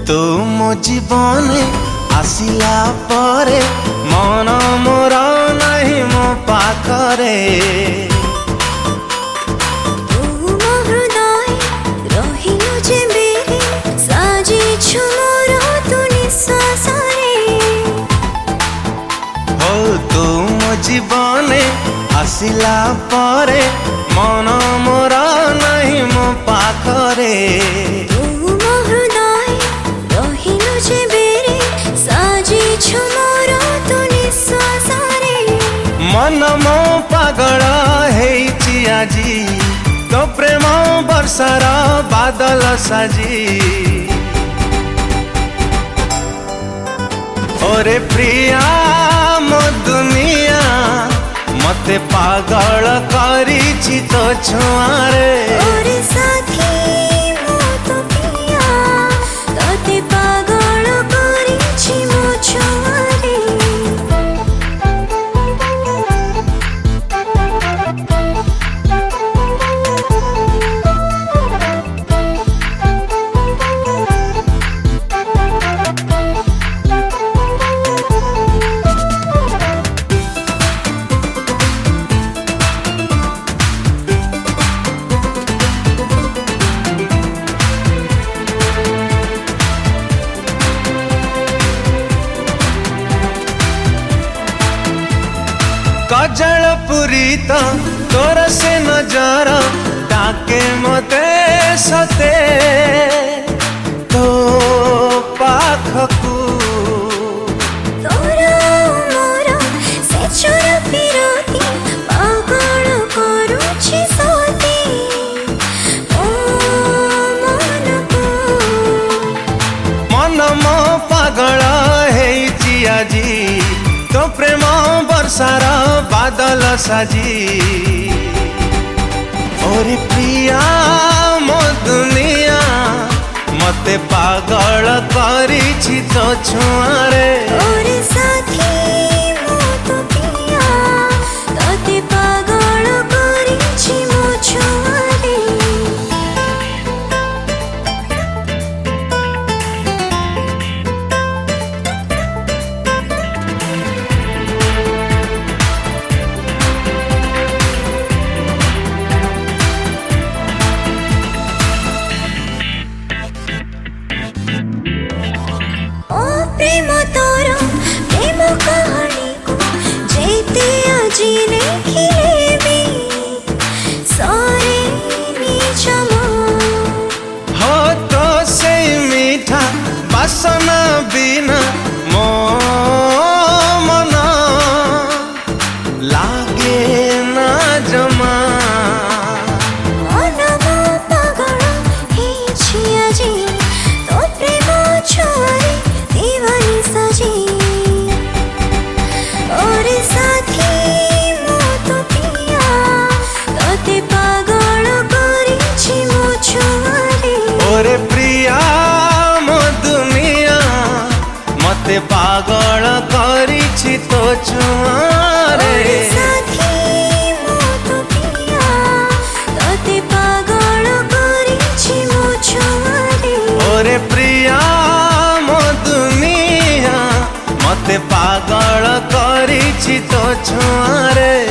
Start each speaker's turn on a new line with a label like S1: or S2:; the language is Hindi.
S1: तू मो जीवन आसिला परे मन मोर नहीं मो पाखरे जीवन आसिला परे मन मोर नहीं मो पाखरे मन मो पागल हेइछि आजी तो प्रेम वर्षार बादल साजी ओरे प्रिया मो दुनिया मते पागल करिछि तो छुआरे
S2: ओरे साथी मो तो पिया तते पागल करिछि मो छुआरे
S1: कजल पुरी तो तोर से नजर डाके मते सते तो पाखकू
S2: तोरा मोरा से छोरा पिरोती पागल करूछि सती ओ मनकू
S1: मन मो पागल हेइछि आजी तो प्रेम वर्षार बादल साजी ओरे प्रिया मो दुनिया मते पागल करिछि तो छुआरे
S2: ओरे साथी मो तो पिया तते पागल करिछि मो छुआरे प्रेम तोर प्रेम कहानी को जेते आजी लिखिबी सारे निजमा
S1: हो तो से मीठा बासना बिना मो मन लागे ना जमा
S2: मन मो पागल हेछि आजी तो प्रेम छुआरे दीवानी सजी ओरे साथी मो तो पिया तते पागल करिछि मो छुआरे
S1: ओरे प्रिया मो दुनिया मते पागल करिछि तो छुआरे
S2: ओरे साथी मो तो पिया तते पागल करिछि मो छुआरे
S1: ओरे प्रिया मो दुनिया मते पागल करिछि तो छुआरे।